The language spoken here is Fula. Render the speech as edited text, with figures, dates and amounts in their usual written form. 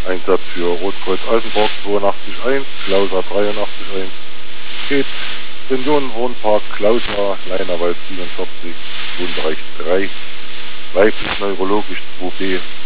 Einsatz für Rotkreuz Altenburg 82.1, Klauser 83.1. Geht Seniorenwohnpark Klauser, Leinerwald 47, Wohnbereich 3, weiblich neurologisch 2b,